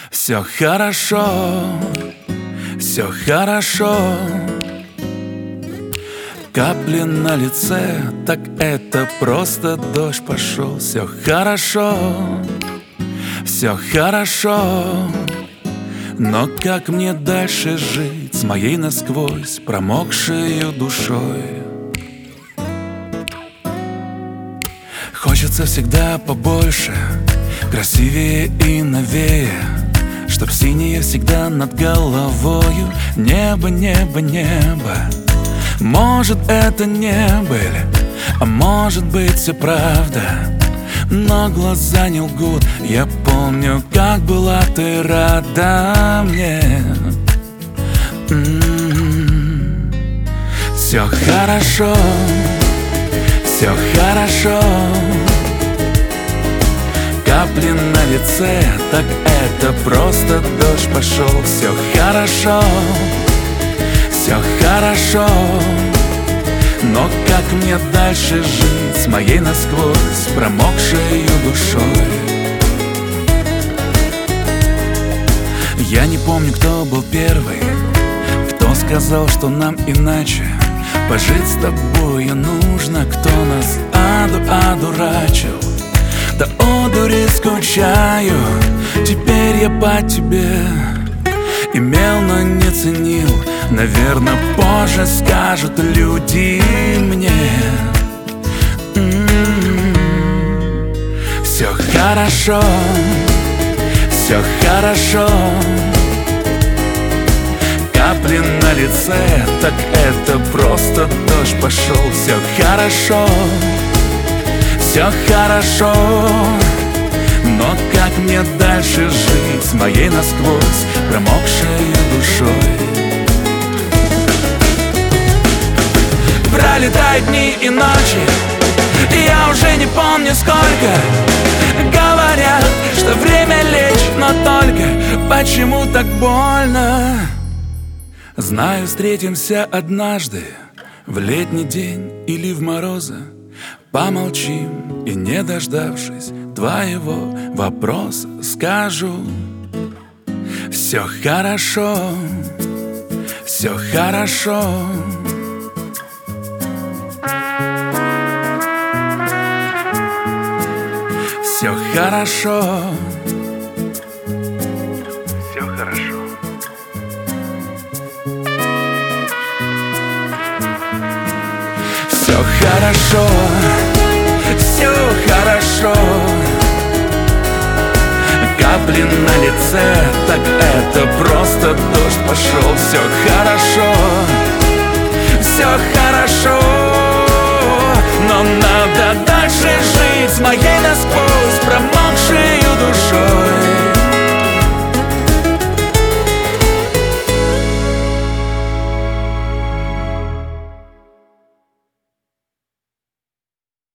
Все хорошо, все хорошо. Капли на лице, так это просто дождь пошел. Все хорошо, все хорошо. Но как мне дальше жить с моей насквозь промокшей душой? Хочется всегда побольше, красивее и новее, чтоб синее всегда над головою. Небо, небо, небо. Может, это не быль, а может быть, все правда. Но глаза не лгут. Я помню, как была ты рада мне. Все хорошо, все хорошо. Капли на лице, так это просто дождь пошел. Все хорошо, все хорошо. Но как мне дальше жить с моей насквозь промокшей душой? Я не помню, кто был первый, кто сказал, что нам иначе пожить с тобою нужно, кто нас одурачил. Да одури скучаю, теперь я по тебе. Имел, но не ценил, наверное, позже скажут люди мне. Все хорошо, все хорошо. Капли на лице, так это просто дождь пошел. Все хорошо, все хорошо. Но как мне дальше жить с моей насквозь промокшей душой? Пролетают дни и ночи, и я уже не помню сколько. Говорят, что время лечит, но только почему так больно? Знаю, встретимся однажды в летний день или в морозы. Помолчим и, не дождавшись твоего вопроса, скажу: все хорошо, все хорошо. Все хорошо, все хорошо. Все хорошо, все хорошо. Капли на лице, так это просто дождь пошел. Все хорошо, все хорошо. Но надо дальше жить с моей насквозь